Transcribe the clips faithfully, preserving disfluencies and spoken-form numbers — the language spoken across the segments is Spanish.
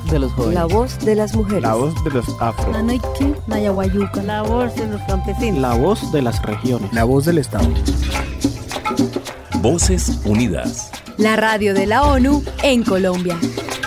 de los jóvenes. La voz de las mujeres. La voz de los afro. Nanaiki, Nayaguayuca. La voz de los campesinos. La voz de las regiones. La voz del Estado. Voces Unidas. La radio de la ONU en Colombia.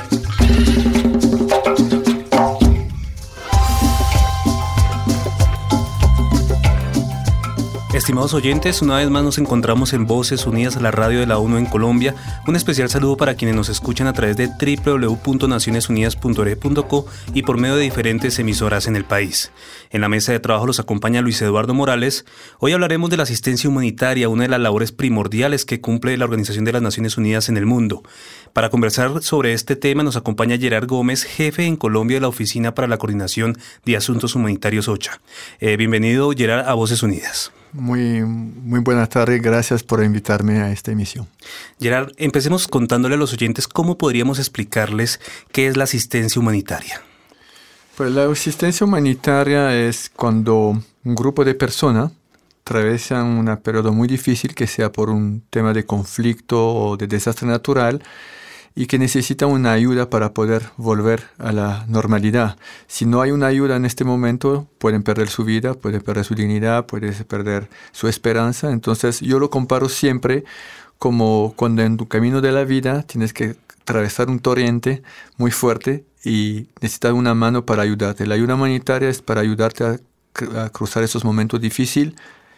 Estimados oyentes, una vez más nos encontramos en Voces Unidas, la radio de la ONU en Colombia. Un especial saludo para quienes nos escuchan a través de doble u doble u doble u punto naciones unidas punto org punto co y por medio de diferentes emisoras en el país. En la mesa de trabajo los acompaña Luis Eduardo Morales. Hoy hablaremos de la asistencia humanitaria, una de las labores primordiales que cumple la Organización de las Naciones Unidas en el mundo. Para conversar sobre este tema nos acompaña Gerard Gómez, jefe en Colombia de la Oficina para la Coordinación de Asuntos Humanitarios OCHA. Eh, bienvenido, Gerard, a Voces Unidas. Muy, muy buenas tardes, gracias por invitarme a esta emisión. Gerard, empecemos contándole a los oyentes cómo podríamos explicarles qué es la asistencia humanitaria. Pues la asistencia humanitaria es cuando un grupo de personas atraviesan un periodo muy difícil, que sea por un tema de conflicto o de desastre natural, y que necesitan una ayuda para poder volver a la normalidad. Si no hay una ayuda en este momento, pueden perder su vida, pueden perder su dignidad, pueden perder su esperanza. Entonces yo lo comparo siempre como cuando en tu camino de la vida tienes que atravesar un torrente muy fuerte y necesitas una mano para ayudarte. La ayuda humanitaria es para ayudarte a, a cruzar esos momentos difíciles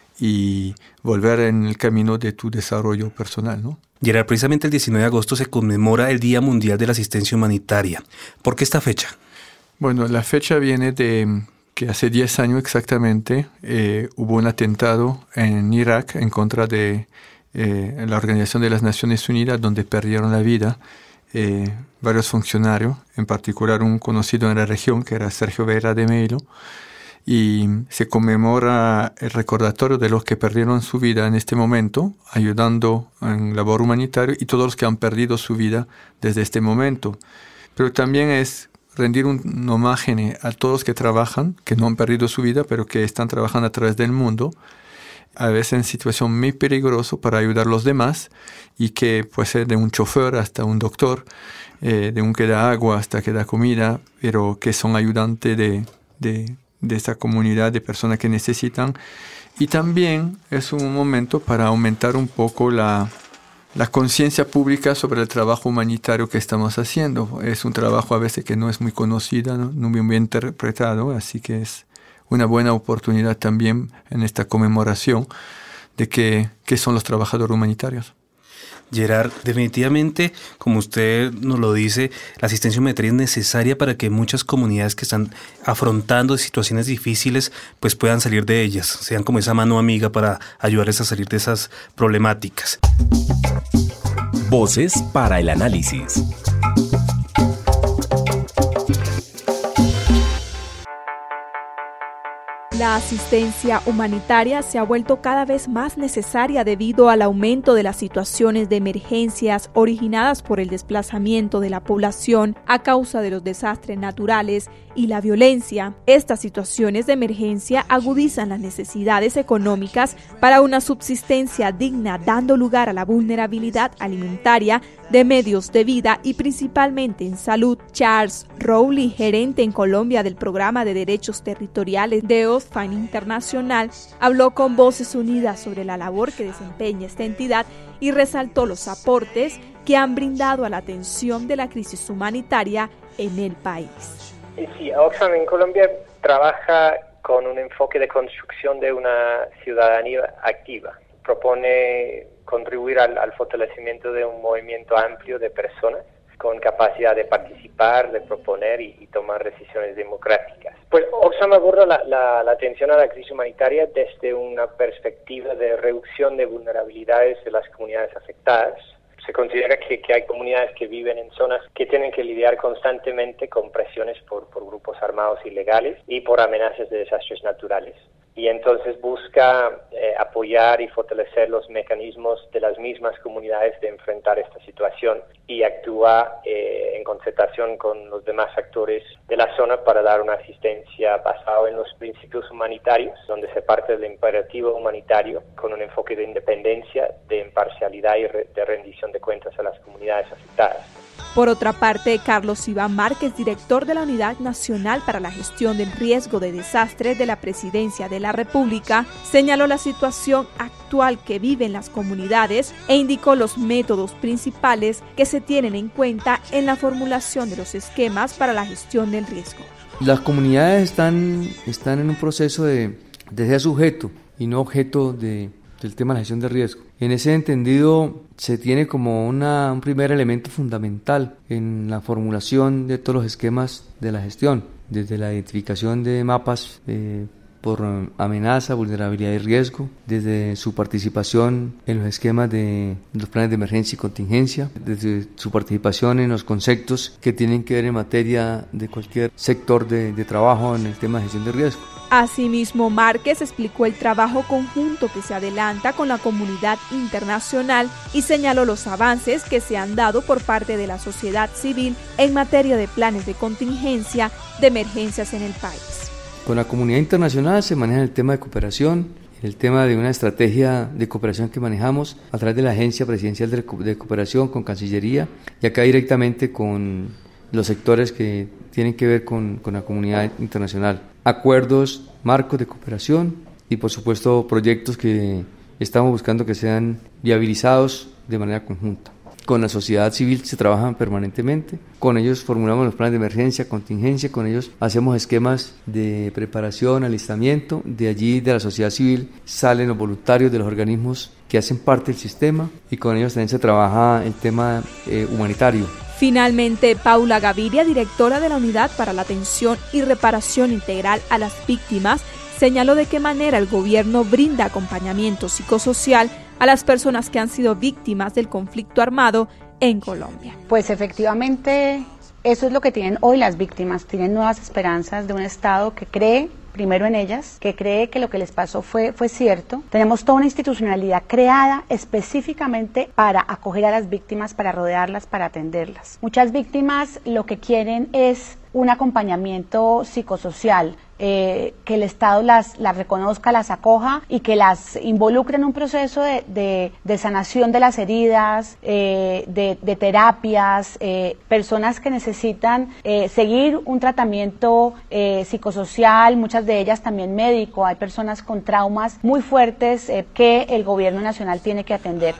y volver en el camino de tu desarrollo personal, ¿no? Gerard, precisamente el diecinueve de agosto se conmemora el Día Mundial de la Asistencia Humanitaria. ¿Por qué esta fecha? Bueno, la fecha viene de que hace diez años exactamente eh, hubo un atentado en Irak en contra de eh, la Organización de las Naciones Unidas, donde perdieron la vida eh, varios funcionarios, en particular un conocido en la región que era Sergio Vieira de Mello. Y se conmemora el recordatorio de los que perdieron su vida en este momento, ayudando en labor humanitaria, y todos los que han perdido su vida desde este momento. Pero también es rendir un, un homenaje a todos los que trabajan, que no han perdido su vida, pero que están trabajando a través del mundo, a veces en situación muy peligrosa para ayudar a los demás, y que puede ser de un chofer hasta un doctor, eh, de un que da agua hasta que da comida, pero que son ayudantes de... de de esta comunidad de personas que necesitan. Y también es un momento para aumentar un poco la, la conciencia pública sobre el trabajo humanitario que estamos haciendo. Es un trabajo a veces que no es muy conocido, no, no muy bien interpretado, así que es una buena oportunidad también en esta conmemoración de que, que son los trabajadores humanitarios. Gerard, definitivamente, como usted nos lo dice, la asistencia humanitaria es necesaria para que muchas comunidades que están afrontando situaciones difíciles pues puedan salir de ellas, sean como esa mano amiga para ayudarles a salir de esas problemáticas. Voces para el análisis. La asistencia humanitaria se ha vuelto cada vez más necesaria debido al aumento de las situaciones de emergencias originadas por el desplazamiento de la población a causa de los desastres naturales y la violencia. Estas situaciones de emergencia agudizan las necesidades económicas para una subsistencia digna, dando lugar a la vulnerabilidad alimentaria, de medios de vida y principalmente en salud. Charles Rowley, gerente en Colombia del Programa de Derechos Territoriales de Oxfam Internacional, habló con Voces Unidas sobre la labor que desempeña esta entidad y resaltó los aportes que han brindado a la atención de la crisis humanitaria en el país. Sí, Oxfam en Colombia trabaja con un enfoque de construcción de una ciudadanía activa. Propone contribuir al, al fortalecimiento de un movimiento amplio de personas con capacidad de participar, de proponer y, y tomar decisiones democráticas. Pues Oxfam aborda la, la, la atención a la crisis humanitaria desde una perspectiva de reducción de vulnerabilidades de las comunidades afectadas. Se considera que, que hay comunidades que viven en zonas que tienen que lidiar constantemente con presiones por, por grupos armados ilegales y por amenazas de desastres naturales. Y entonces busca eh, apoyar y fortalecer los mecanismos de las mismas comunidades de enfrentar esta situación y actúa eh, en concertación con los demás actores de la zona para dar una asistencia basada en los principios humanitarios, donde se parte del imperativo humanitario con un enfoque de independencia, de imparcialidad y re- de rendición de cuentas a las comunidades afectadas. Por otra parte, Carlos Iván Márquez, director de la Unidad Nacional para la Gestión del Riesgo de Desastres de la Presidencia de la República, señaló la situación actual que viven las comunidades e indicó los métodos principales que se tienen en cuenta en la formulación de los esquemas para la gestión del riesgo. Las comunidades están, están en un proceso de, de ser sujeto y no objeto de, del tema de la gestión de riesgo. En ese entendido, se tiene como una, un primer elemento fundamental en la formulación de todos los esquemas de la gestión, desde la identificación de mapas eh, por amenaza, vulnerabilidad y riesgo, desde su participación en los esquemas de los planes de emergencia y contingencia, desde su participación en los conceptos que tienen que ver en materia de cualquier sector de, de trabajo en el tema de gestión de riesgo. Asimismo, Márquez explicó el trabajo conjunto que se adelanta con la comunidad internacional y señaló los avances que se han dado por parte de la sociedad civil en materia de planes de contingencia de emergencias en el país. Con la comunidad internacional se maneja el tema de cooperación, el tema de una estrategia de cooperación que manejamos a través de la Agencia Presidencial de Cooperación con Cancillería y acá directamente con los sectores que tienen que ver con, con la comunidad internacional. Acuerdos, marcos de cooperación y por supuesto proyectos que estamos buscando que sean viabilizados de manera conjunta. Con la sociedad civil se trabajan permanentemente, con ellos formulamos los planes de emergencia, contingencia, con ellos hacemos esquemas de preparación, alistamiento, de allí de la sociedad civil salen los voluntarios de los organismos que hacen parte del sistema y con ellos también se trabaja el tema eh, humanitario. Finalmente, Paula Gaviria, directora de la Unidad para la Atención y Reparación Integral a las Víctimas, señaló de qué manera el gobierno brinda acompañamiento psicosocial a las personas que han sido víctimas del conflicto armado en Colombia. Pues efectivamente, eso es lo que tienen hoy las víctimas, tienen nuevas esperanzas de un Estado que cree primero en ellas, que cree que lo que les pasó fue, fue cierto. Tenemos toda una institucionalidad creada específicamente para acoger a las víctimas, para rodearlas, para atenderlas. Muchas víctimas lo que quieren es un acompañamiento psicosocial, eh, que el Estado las, las reconozca, las acoja y que las involucre en un proceso de, de, de sanación de las heridas, eh, de, de terapias, eh, personas que necesitan eh, seguir un tratamiento eh, psicosocial, muchas de ellas también médico. Hay personas con traumas muy fuertes eh, que el gobierno nacional tiene que atender.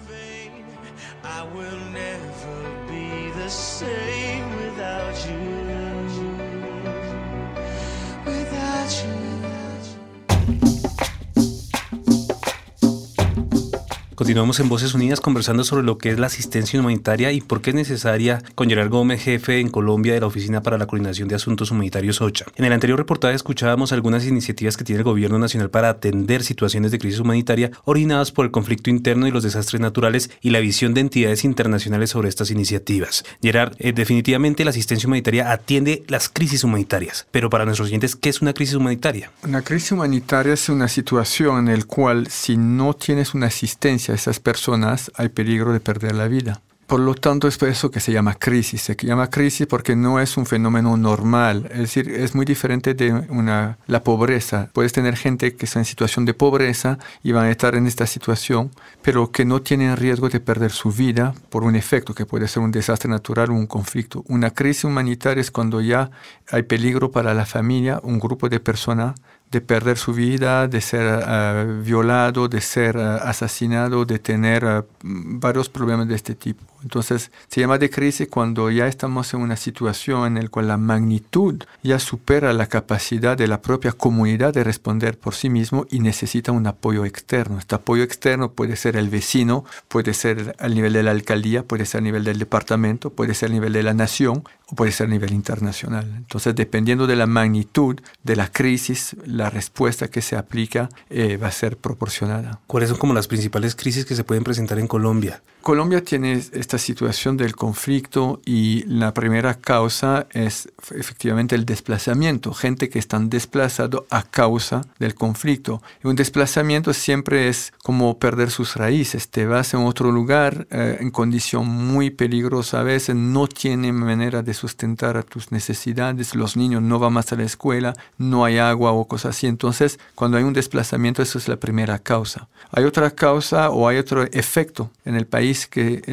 Continuamos en Voces Unidas conversando sobre lo que es la asistencia humanitaria y por qué es necesaria con Gerard Gómez, jefe en Colombia de la Oficina para la Coordinación de Asuntos Humanitarios OCHA. En el anterior reportaje escuchábamos algunas iniciativas que tiene el gobierno nacional para atender situaciones de crisis humanitaria originadas por el conflicto interno y los desastres naturales y la visión de entidades internacionales sobre estas iniciativas. Gerard, eh, definitivamente la asistencia humanitaria atiende las crisis humanitarias, pero para nuestros oyentes, ¿qué es una crisis humanitaria? Una crisis humanitaria es una situación en la cual si no tienes una asistencia a esas personas hay peligro de perder la vida. Por lo tanto, es por eso que se llama crisis. Se llama crisis porque no es un fenómeno normal. Es decir, es muy diferente de una, la pobreza. Puedes tener gente que está en situación de pobreza y van a estar en esta situación, pero que no tienen riesgo de perder su vida por un efecto que puede ser un desastre natural o un conflicto. Una crisis humanitaria es cuando ya hay peligro para la familia, un grupo de personas, de perder su vida, de ser uh, violado, de ser uh, asesinado, de tener uh, varios problemas de este tipo. Entonces, se llama de crisis cuando ya estamos en una situación en la cual la magnitud ya supera la capacidad de la propia comunidad de responder por sí mismo y necesita un apoyo externo. Este apoyo externo puede ser el vecino, puede ser al nivel de la alcaldía, puede ser a nivel del departamento, puede ser a nivel de la nación o puede ser a nivel internacional. Entonces, dependiendo de la magnitud de la crisis, la respuesta que se aplica eh, va a ser proporcionada. ¿Cuáles son como las principales crisis que se pueden presentar en Colombia? Colombia tiene esta situación del conflicto y la primera causa es efectivamente el desplazamiento, gente que están desplazados a causa del conflicto. Y un desplazamiento siempre es como perder sus raíces, te vas a otro lugar eh, en condición muy peligrosa, a veces no tiene manera de sustentar a tus necesidades, los niños no van más a la escuela, no hay agua o cosas así. Entonces, cuando hay un desplazamiento, eso es la primera causa. Hay otra causa o hay otro efecto en el país que es cuando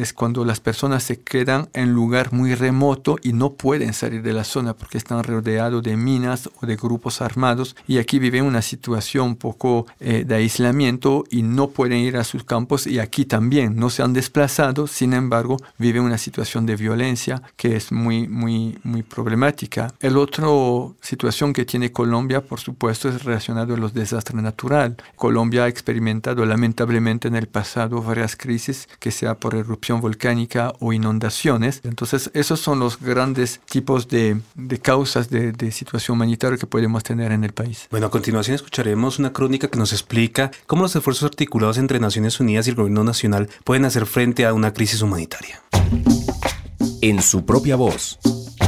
las personas se quedan en lugar muy remoto y no pueden salir de la zona porque están rodeados de minas o de grupos armados, y aquí viven una situación un poco eh, de aislamiento y no pueden ir a sus campos, y aquí también no se han desplazado, sin embargo viven una situación de violencia que es muy, muy, muy problemática. El otro situación que tiene Colombia, por supuesto, es relacionado a los desastres naturales. Colombia ha experimentado lamentablemente en el pasado varias crisis, que sea por erupción volcánica o inundaciones. Entonces, esos son los grandes tipos de, de causas de, de situación humanitaria que podemos tener en el país. Bueno, a continuación escucharemos una crónica que nos explica cómo los esfuerzos articulados entre Naciones Unidas y el gobierno nacional pueden hacer frente a una crisis humanitaria. En su propia voz.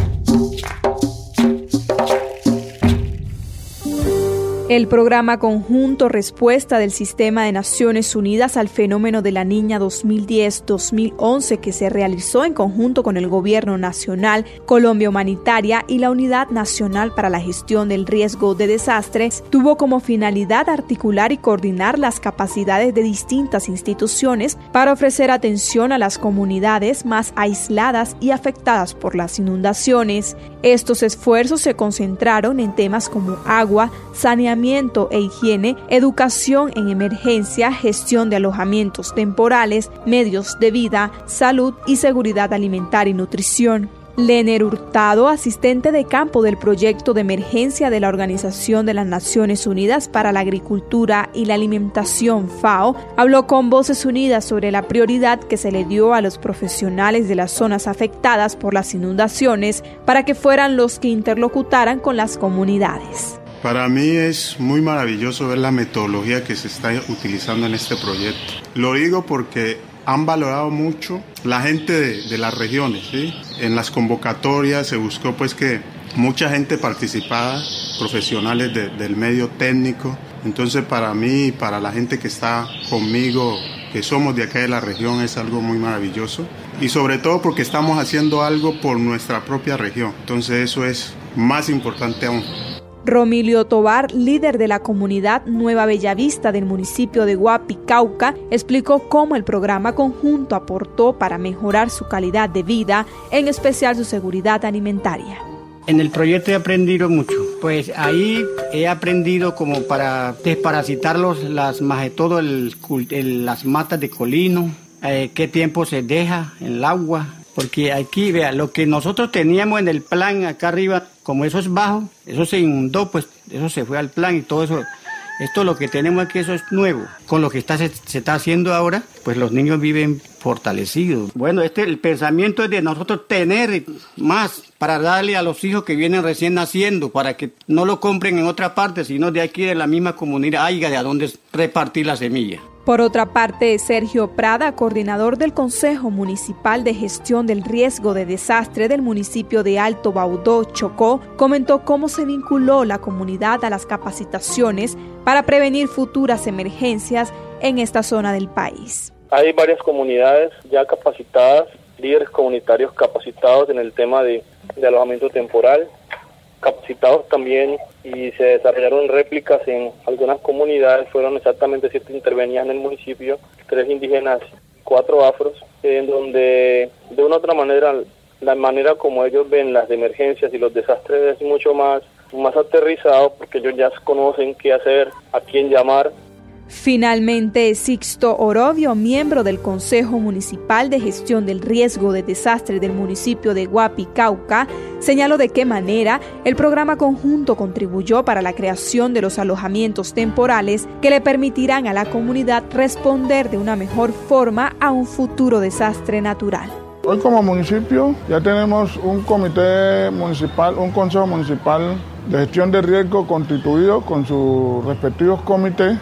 El programa conjunto Respuesta del Sistema de Naciones Unidas al Fenómeno de la Niña dos mil diez dos mil once, que se realizó en conjunto con el Gobierno Nacional, Colombia Humanitaria y la Unidad Nacional para la Gestión del Riesgo de Desastres, tuvo como finalidad articular y coordinar las capacidades de distintas instituciones para ofrecer atención a las comunidades más aisladas y afectadas por las inundaciones. Estos esfuerzos se concentraron en temas como agua, saneamiento e higiene, educación en emergencia, gestión de alojamientos temporales, medios de vida, salud y seguridad alimentaria y nutrición. Lener Hurtado, asistente de campo del proyecto de emergencia de la Organización de las Naciones Unidas para la Agricultura y la Alimentación, FAO, habló con Voces Unidas sobre la prioridad que se le dio a los profesionales de las zonas afectadas por las inundaciones para que fueran los que interlocutaran con las comunidades. Para mí es muy maravilloso ver la metodología que se está utilizando en este proyecto. Lo digo porque han valorado mucho la gente de, de las regiones, ¿sí? En las convocatorias se buscó pues que mucha gente participara, profesionales de, del medio técnico. Entonces para mí y para la gente que está conmigo, que somos de acá de la región, es algo muy maravilloso. Y sobre todo porque estamos haciendo algo por nuestra propia región. Entonces eso es más importante aún. Romilio Tobar, líder de la comunidad Nueva Bellavista del municipio de Guapi, Cauca, explicó cómo el programa conjunto aportó para mejorar su calidad de vida, en especial su seguridad alimentaria. En el proyecto he aprendido mucho, pues ahí he aprendido como para desparasitar los, las, más de todo el, el, las matas de colino, eh, qué tiempo se deja en el agua. Porque aquí, vea, lo que nosotros teníamos en el plan acá arriba, como eso es bajo, eso se inundó, pues eso se fue al plan y todo eso. Esto lo que tenemos aquí, eso es nuevo. Con lo que está, se, se está haciendo ahora, pues los niños viven fortalecidos. Bueno, este el pensamiento es de nosotros tener más para darle a los hijos que vienen recién naciendo, para que no lo compren en otra parte, sino de aquí de la misma comunidad, haya de a dónde repartir la semilla. Por otra parte, Sergio Prada, coordinador del Consejo Municipal de Gestión del Riesgo de Desastre del municipio de Alto Baudó, Chocó, comentó cómo se vinculó la comunidad a las capacitaciones para prevenir futuras emergencias en esta zona del país. Hay varias comunidades ya capacitadas, líderes comunitarios capacitados en el tema de, de alojamiento temporal, capacitados también, y se desarrollaron réplicas en algunas comunidades. Fueron exactamente siete intervenidas en el municipio, tres indígenas, cuatro afros, en donde de una u otra manera la manera como ellos ven las emergencias y los desastres es mucho más, más aterrizado, porque ellos ya conocen qué hacer, a quién llamar. Finalmente, Sixto Orobio, miembro del Consejo Municipal de Gestión del Riesgo de Desastre del municipio de Guapi, Cauca, señaló de qué manera el programa conjunto contribuyó para la creación de los alojamientos temporales que le permitirán a la comunidad responder de una mejor forma a un futuro desastre natural. Hoy como municipio ya tenemos un comité municipal, un consejo municipal de gestión de riesgo constituido con sus respectivos comités,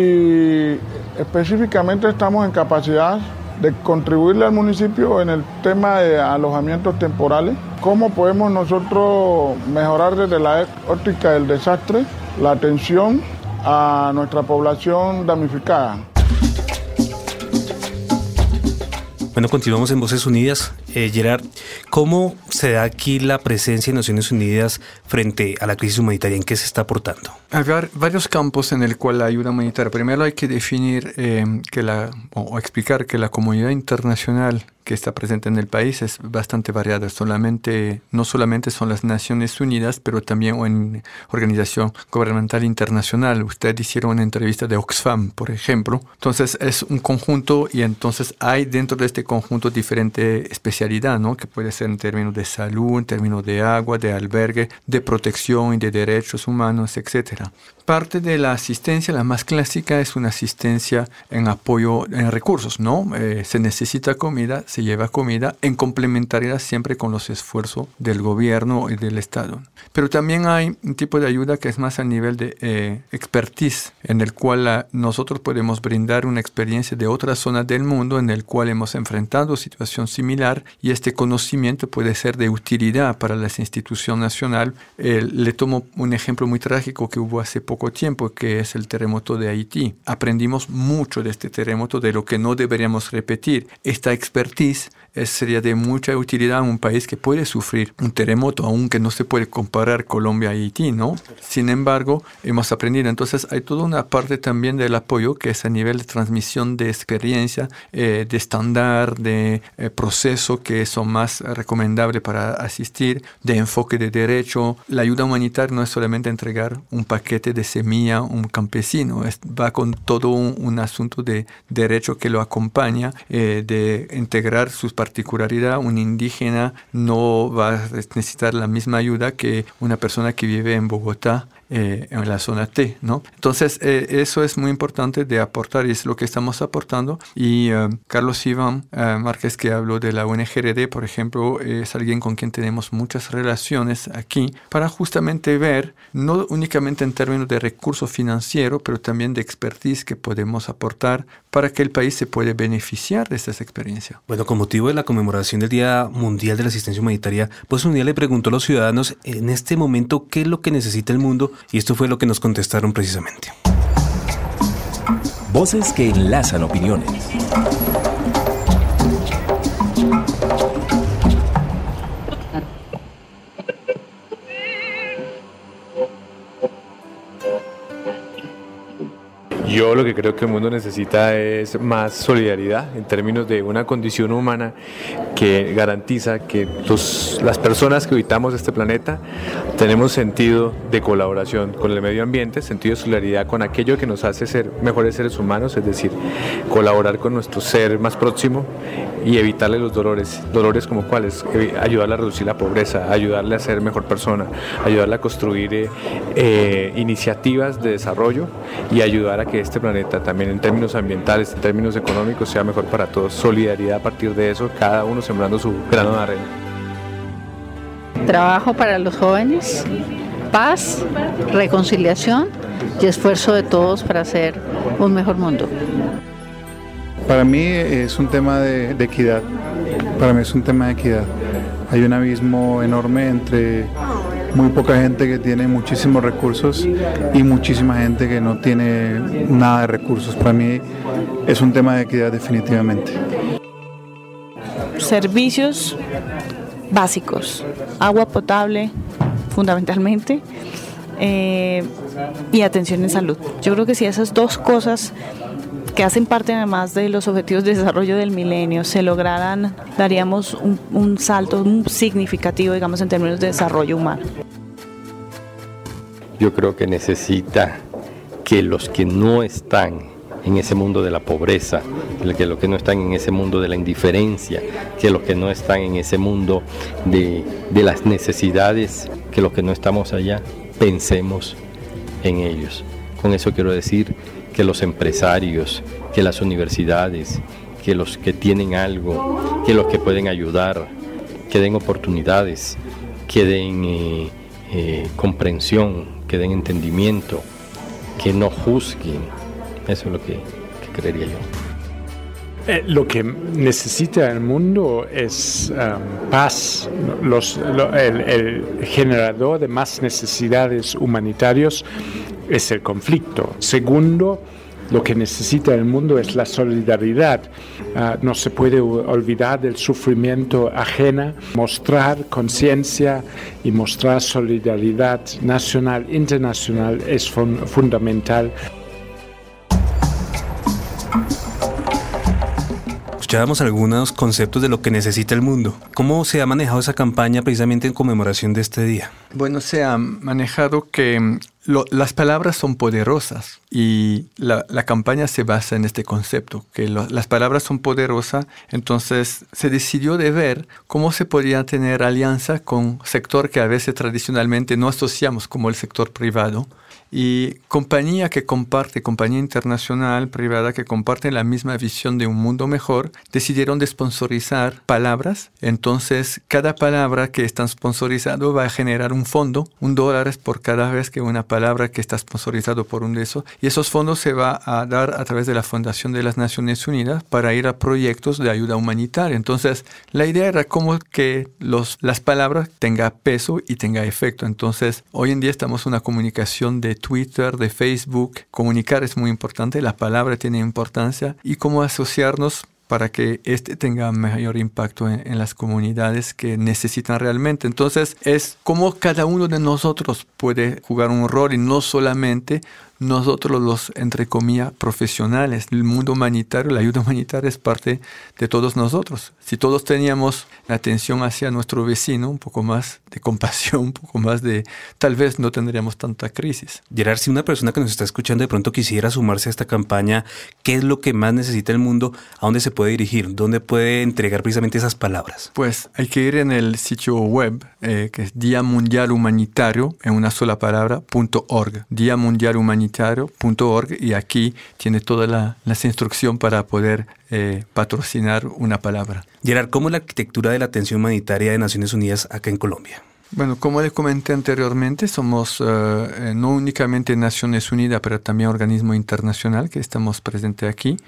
y específicamente estamos en capacidad de contribuirle al municipio en el tema de alojamientos temporales. ¿Cómo podemos nosotros mejorar desde la óptica del desastre la atención a nuestra población damnificada? Bueno, continuamos en Voces Unidas. Eh, Gerard, ¿cómo se da aquí la presencia de Naciones Unidas frente a la crisis humanitaria? ¿En qué se está aportando? Hay varios campos en el cual la ayuda humanitaria. Primero hay que definir eh, que la, o explicar que la comunidad internacional que está presente en el país es bastante variada. Solamente, no solamente son las Naciones Unidas, pero también en Organización Gubernamental Internacional. Ustedes hicieron una entrevista de Oxfam, por ejemplo. Entonces es un conjunto y entonces hay dentro de este conjunto diferente especialidad, ¿no? Que puede ser en términos de salud, en términos de agua, de albergue, de protección y de derechos humanos, etcétera. Parte de la asistencia, la más clásica, es una asistencia en apoyo en recursos, ¿no? Eh, se necesita comida, se lleva comida, en complementariedad siempre con los esfuerzos del gobierno y del Estado. Pero también hay un tipo de ayuda que es más a nivel de eh, expertise, en el cual la, nosotros podemos brindar una experiencia de otras zonas del mundo en el cual hemos enfrentado situación similar y este conocimiento puede ser de utilidad para las instituciones nacionales. Eh, le tomo un ejemplo muy trágico que hubo hace poco tiempo, que es el terremoto de Haití. Aprendimos mucho de este terremoto, de lo que no deberíamos repetir. Esta expertise es, sería de mucha utilidad en un país que puede sufrir un terremoto, aunque no se puede comparar Colombia a Haití, ¿no? Sin embargo, hemos aprendido. Entonces, hay toda una parte también del apoyo que es a nivel de transmisión de experiencia, eh, de estándar, de eh, proceso que son más recomendables para asistir, de enfoque de derecho. La ayuda humanitaria no es solamente entregar un paquete de semilla a un campesino, es, va con todo un, un asunto de derecho que lo acompaña, eh, de integrar sus particularidades. Un indígena no va a necesitar la misma ayuda que una persona que vive en Bogotá, Eh, en la zona T, ¿no? Entonces, eh, eso es muy importante de aportar y es lo que estamos aportando. Y eh, Carlos Iván eh, Márquez, que habló de la O N G R D, por ejemplo, es alguien con quien tenemos muchas relaciones aquí para justamente ver, no únicamente en términos de recursos financieros, pero también de expertise que podemos aportar para que el país se pueda beneficiar de estas experiencias. Bueno, con motivo de la conmemoración del Día Mundial de la Asistencia Humanitaria, pues un día le preguntó a los ciudadanos en este momento qué es lo que necesita el mundo. Y esto fue lo que nos contestaron precisamente. Voces que enlazan opiniones. Yo lo que creo que el mundo necesita es más solidaridad en términos de una condición humana que garantiza que los, las personas que habitamos este planeta tenemos sentido de colaboración con el medio ambiente, sentido de solidaridad con aquello que nos hace ser mejores seres humanos, es decir, colaborar con nuestro ser más próximo y evitarle los dolores, dolores como cuáles, ayudarle a reducir la pobreza, ayudarle a ser mejor persona, ayudarle a construir eh, eh, iniciativas de desarrollo y ayudar a que este planeta también en términos ambientales, en términos económicos sea mejor para todos. Solidaridad a partir de eso, cada uno sembrando su grano de arena. Trabajo para los jóvenes, paz, reconciliación y esfuerzo de todos para hacer un mejor mundo. Para mí es un tema de, de equidad, para mí es un tema de equidad. Hay un abismo enorme entre muy poca gente que tiene muchísimos recursos y muchísima gente que no tiene nada de recursos. Para mí es un tema de equidad definitivamente. Servicios básicos, agua potable fundamentalmente eh, y atención en salud. Yo creo que si esas dos cosas que hacen parte además de los objetivos de desarrollo del milenio se lograran, daríamos un, un salto un significativo, digamos, en términos de desarrollo humano. Yo creo que necesita que los que no están en ese mundo de la pobreza, que los que no están en ese mundo de la indiferencia, que los que no están en ese mundo de, de las necesidades, que los que no estamos allá, pensemos en ellos. Con eso quiero decir que los empresarios, que las universidades, que los que tienen algo, que los que pueden ayudar, que den oportunidades, que den eh, eh, comprensión, que den entendimiento, que no juzguen. Eso es lo que, que creería yo. Eh, lo que necesita el mundo es um, paz. Los, lo, el, el generador de más necesidades humanitarias es el conflicto. Segundo, lo que necesita el mundo es la solidaridad. Uh, no se puede olvidar del sufrimiento ajeno. Mostrar conciencia y mostrar solidaridad nacional, internacional es fun- fundamental. escuchábamos algunos conceptos de lo que necesita el mundo. ¿Cómo se ha manejado esa campaña precisamente en conmemoración de este día? Bueno, se ha manejado que lo, las palabras son poderosas y la, la campaña se basa en este concepto, que lo, las palabras son poderosas. Entonces se decidió de ver cómo se podía tener alianza con sector que a veces tradicionalmente no asociamos, como el sector privado, y compañía que comparte, compañía internacional, privada, que comparten la misma visión de un mundo mejor, decidieron de sponsorizar palabras. Entonces, cada palabra que está sponsorizado va a generar un fondo, un dólar por cada vez que una palabra que está sponsorizado por un de esos. Y esos fondos se va a dar a través de la Fundación de las Naciones Unidas para ir a proyectos de ayuda humanitaria. Entonces, la idea era cómo que los, las palabras tengan peso y tengan efecto. Entonces, hoy en día estamos en una comunicación de Twitter, de Facebook. Comunicar es muy importante, la palabra tiene importancia, y cómo asociarnos para que este tenga mayor impacto en, en las comunidades que necesitan realmente. Entonces, es como cada uno de nosotros puede jugar un rol, y no solamente nosotros los, entre comillas, profesionales. El mundo humanitario, la ayuda humanitaria es parte de todos nosotros. Si todos teníamos atención hacia nuestro vecino, un poco más de compasión, un poco más de... tal vez no tendríamos tanta crisis. Gerard, si una persona que nos está escuchando de pronto quisiera sumarse a esta campaña, ¿qué es lo que más necesita el mundo? ¿A dónde se puede dirigir? ¿Dónde puede entregar precisamente esas palabras? Pues hay que ir en el sitio web, eh, que es Día Mundial Humanitario, en una sola palabra, punto org. Día Mundial Humanitario punto org, y aquí tiene todas la, las instrucciones para poder eh, patrocinar una palabra. Gerard, ¿cómo es la arquitectura de la atención humanitaria de Naciones Unidas acá en Colombia? Bueno, como les comenté anteriormente, somos uh, no únicamente Naciones Unidas, pero también organismo internacional que estamos presentes aquí.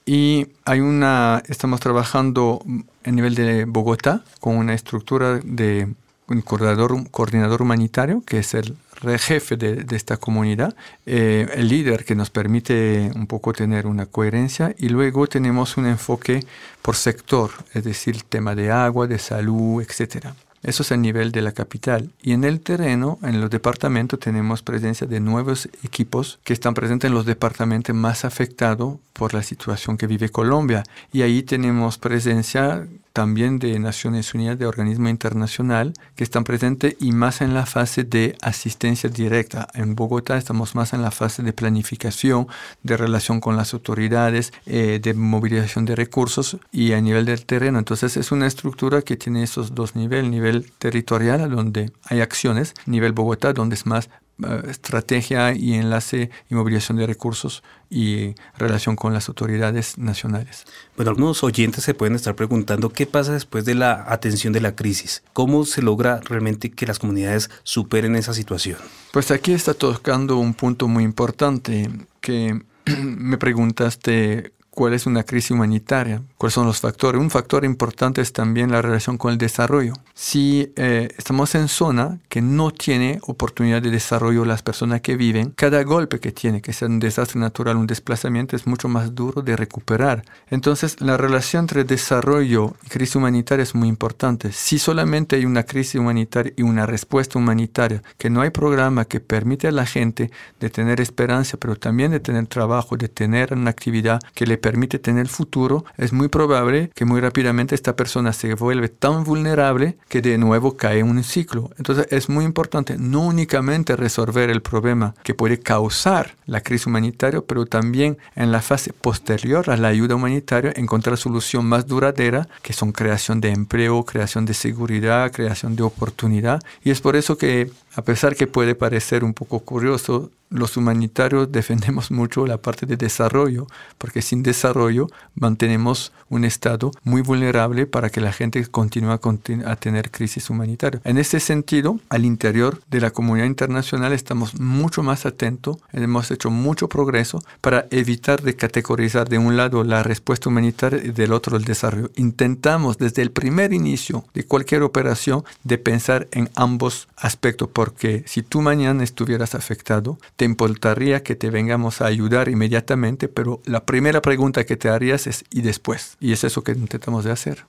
Y hay una, estamos trabajando a nivel de Bogotá con una estructura de un coordinador, un coordinador humanitario, que es el jefe de, de esta comunidad, eh, el líder que nos permite un poco tener una coherencia, y luego tenemos un enfoque por sector, es decir, tema de agua, de salud, etcétera. Eso es a nivel de la capital. Y en el terreno, en los departamentos, tenemos presencia de nuevos equipos que están presentes en los departamentos más afectados por la situación que vive Colombia. Y ahí tenemos presencia también de Naciones Unidas, de organismo internacional, que están presentes y más en la fase de asistencia directa. En Bogotá estamos más en la fase de planificación, de relación con las autoridades, eh, de movilización de recursos y a nivel del terreno. Entonces es una estructura que tiene esos dos niveles, nivel territorial, donde hay acciones, nivel Bogotá, donde es más uh, estrategia y enlace y movilización de recursos y relación con las autoridades nacionales. Bueno, algunos oyentes se pueden estar preguntando qué pasa después de la atención de la crisis. ¿Cómo se logra realmente que las comunidades superen esa situación? Pues aquí está tocando un punto muy importante que me preguntaste. ¿Cuál es una crisis humanitaria? ¿Cuáles son los factores? Un factor importante es también la relación con el desarrollo. Si eh, estamos en zona que no tiene oportunidad de desarrollo las personas que viven, cada golpe que tiene, que sea un desastre natural, un desplazamiento, es mucho más duro de recuperar. Entonces, la relación entre desarrollo y crisis humanitaria es muy importante. Si solamente hay una crisis humanitaria y una respuesta humanitaria, que no hay programa que permite a la gente de tener esperanza, pero también de tener trabajo, de tener una actividad que le permite tener futuro, es muy probable que muy rápidamente esta persona se vuelve tan vulnerable que de nuevo cae en un ciclo. Entonces es muy importante no únicamente resolver el problema que puede causar la crisis humanitaria, pero también en la fase posterior a la ayuda humanitaria encontrar solución más duradera, que son creación de empleo, creación de seguridad, creación de oportunidad. Y es por eso que, a pesar que puede parecer un poco curioso, los humanitarios defendemos mucho la parte de desarrollo, porque sin desarrollo mantenemos un estado muy vulnerable para que la gente continúe a tener crisis humanitaria. En ese sentido, al interior de la comunidad internacional estamos mucho más atentos, hemos hecho mucho progreso para evitar de categorizar de un lado la respuesta humanitaria y del otro el desarrollo. Intentamos desde el primer inicio de cualquier operación de pensar en ambos aspectos, porque si tú mañana estuvieras afectado, te importaría que te vengamos a ayudar inmediatamente, pero la primera pregunta que te harías es ¿y después? Y es eso que intentamos de hacer.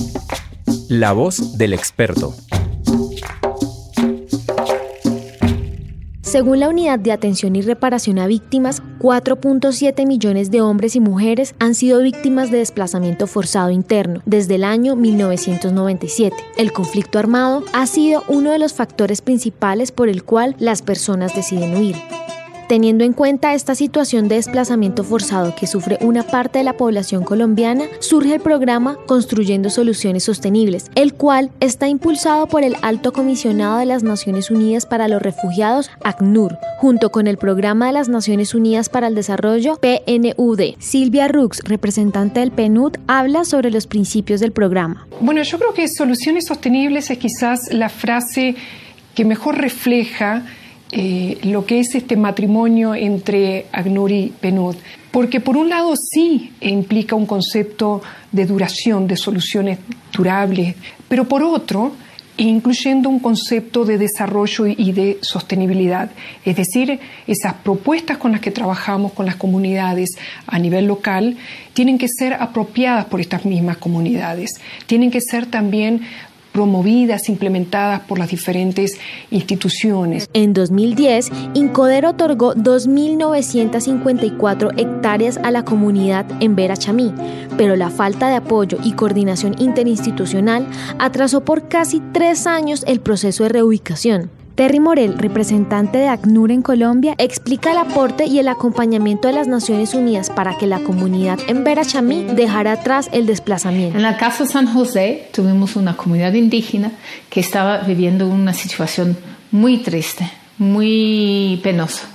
La voz del experto. Según la Unidad de Atención y Reparación a Víctimas, cuatro punto siete millones de hombres y mujeres han sido víctimas de desplazamiento forzado interno desde el año mil novecientos noventa y siete. El conflicto armado ha sido uno de los factores principales por el cual las personas deciden huir. Teniendo en cuenta esta situación de desplazamiento forzado que sufre una parte de la población colombiana, surge el programa Construyendo Soluciones Sostenibles, el cual está impulsado por el Alto Comisionado de las Naciones Unidas para los Refugiados, ACNUR, junto con el Programa de las Naciones Unidas para el Desarrollo, P N U D. Silvia Rux, representante del P N U D, habla sobre los principios del programa. Bueno, yo creo que Soluciones Sostenibles es quizás la frase que mejor refleja Eh, lo que es este matrimonio entre ACNUR y P N U D, porque por un lado sí implica un concepto de duración, de soluciones durables, pero por otro incluyendo un concepto de desarrollo y de sostenibilidad, es decir, esas propuestas con las que trabajamos con las comunidades a nivel local tienen que ser apropiadas por estas mismas comunidades, tienen que ser también promovidas, implementadas por las diferentes instituciones. En dos mil diez, Incoder otorgó dos mil novecientas cincuenta y cuatro hectáreas a la comunidad en Vera Chamí, pero la falta de apoyo y coordinación interinstitucional atrasó por casi tres años el proceso de reubicación. Terry Morel, representante de ACNUR en Colombia, explica el aporte y el acompañamiento de las Naciones Unidas para que la comunidad en Vera Chamí dejara atrás el desplazamiento. En el caso de San José, tuvimos una comunidad indígena que estaba viviendo una situación muy triste, muy penosa.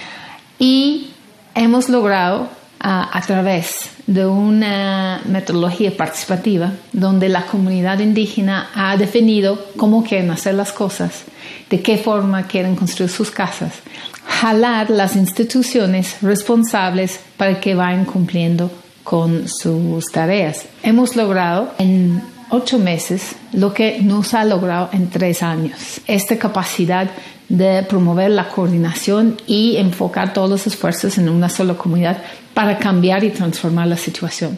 Y hemos logrado, a, a través de una metodología participativa, donde la comunidad indígena ha definido cómo quieren hacer las cosas, de qué forma quieren construir sus casas, jalar las instituciones responsables para que vayan cumpliendo con sus tareas. Hemos logrado en ocho meses lo que no se ha logrado en tres años. Esta capacidad de promover la coordinación y enfocar todos los esfuerzos en una sola comunidad para cambiar y transformar la situación.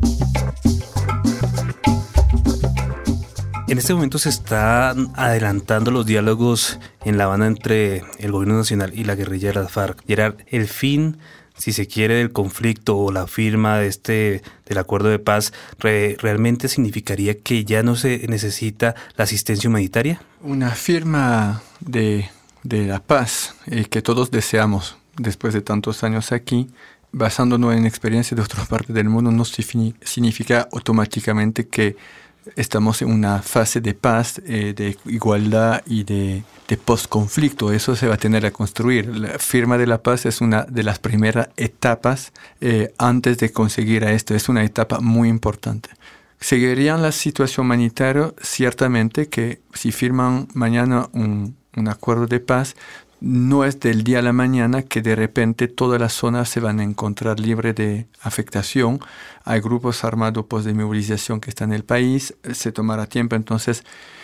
En este momento se están adelantando los diálogos en La Habana entre el gobierno nacional y la guerrilla de las FARC. Gerard, el fin, si se quiere, del conflicto o la firma de este del acuerdo de paz, re, ¿realmente significaría que ya no se necesita la asistencia humanitaria? Una firma de, de la paz eh, que todos deseamos después de tantos años aquí, basándonos en experiencias de otras partes del mundo, no significa automáticamente que estamos en una fase de paz, eh, de igualdad y de, de post-conflicto. Eso se va a tener que construir. La firma de la paz es una de las primeras etapas eh, antes de conseguir a esto. Es una etapa muy importante. Seguirían la situación humanitaria, ciertamente que si firman mañana un, un acuerdo de paz, no es del día a la mañana que de repente todas las zonas se van a encontrar libres de afectación. Hay grupos armados pues, de movilización que están en el país, se tomará tiempo. Entonces,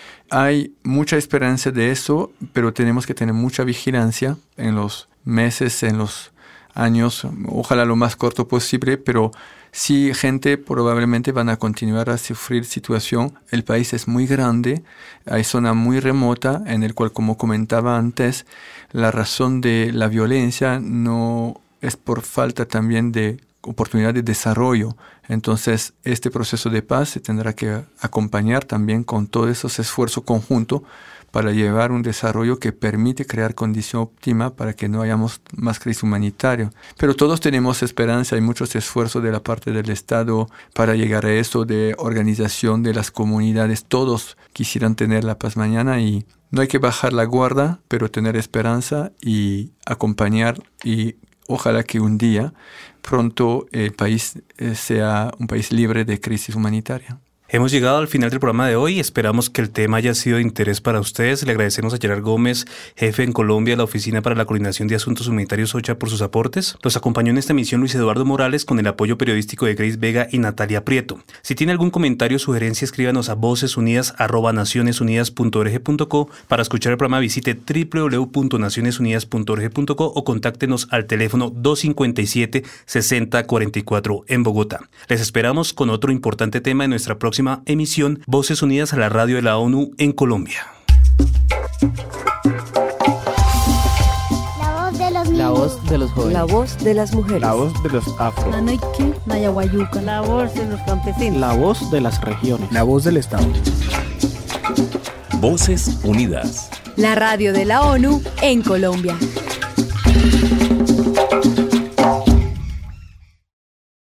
hay mucha esperanza de eso, pero tenemos que tener mucha vigilancia en los meses, en los años, ojalá lo más corto posible, pero sí, gente probablemente van a continuar a sufrir situación. El país es muy grande, hay zona muy remota en el cual, como comentaba antes, la razón de la violencia no es por falta también de oportunidad de desarrollo. Entonces, este proceso de paz se tendrá que acompañar también con todos esos esfuerzos conjuntos para llevar un desarrollo que permite crear condición óptima para que no hayamos más crisis humanitaria. Pero todos tenemos esperanza, hay muchos esfuerzos de la parte del Estado para llegar a eso, de organización de las comunidades. Todos quisieran tener la paz mañana y no hay que bajar la guardia, pero tener esperanza y acompañar y ojalá que un día pronto el país sea un país libre de crisis humanitaria. Hemos llegado al final del programa de hoy. Esperamos que el tema haya sido de interés para ustedes. Le agradecemos a Gerard Gómez, jefe en Colombia de la Oficina para la Coordinación de Asuntos Humanitarios OCHA, por sus aportes. Los acompañó en esta emisión Luis Eduardo Morales con el apoyo periodístico de Grace Vega y Natalia Prieto. Si tiene algún comentario o sugerencia, escríbanos a vocesunidas arroba nacionesunidas punto org punto co. Para escuchar el programa, visite doble u doble u doble u punto nacionesunidas punto org punto co o contáctenos al teléfono dos cinco siete, seis cero cuatro cuatro en Bogotá. Les esperamos con otro importante tema en nuestra próxima emisión Voces Unidas a la Radio de la ONU en Colombia. voz de los jóvenes. La voz de las mujeres. La voz de los afro. Nanoique, Nayaguayuca. La voz de los campesinos. La voz de las regiones. La voz del Estado. Voces Unidas. La radio de la ONU en Colombia.